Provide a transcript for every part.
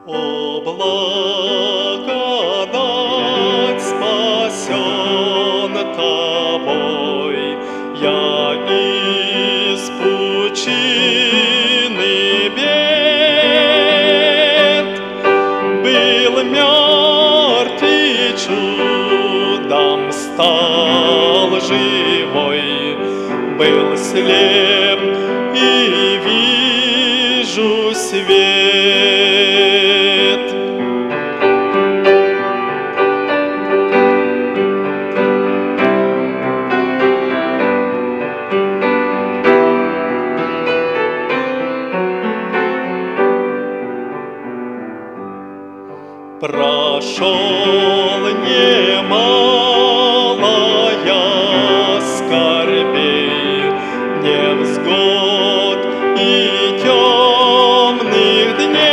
О, благодать, спасен Тобой, я из пучины бед. Был мертв и чудом стал живой, был слеп и вижу свет. Прошел немало я скорбей, невзгод и темных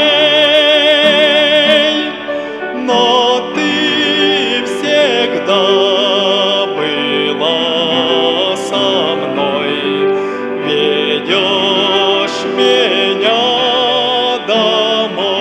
дней, но Ты всегда была со мной, ведешь меня домой.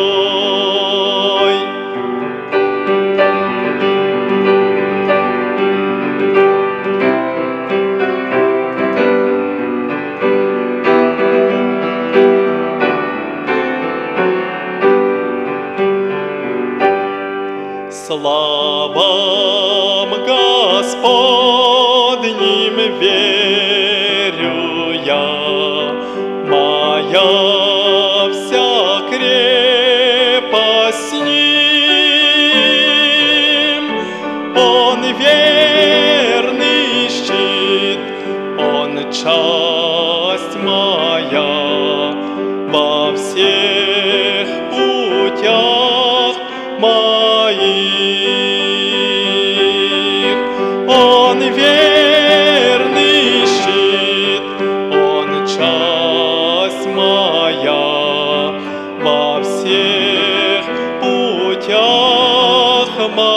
Славам Господним верю я, моя вся крепость с Ним. Он верный щит, Он часть моя во всех путях моих. Он верный щит, Он часть моя во всех путях моих.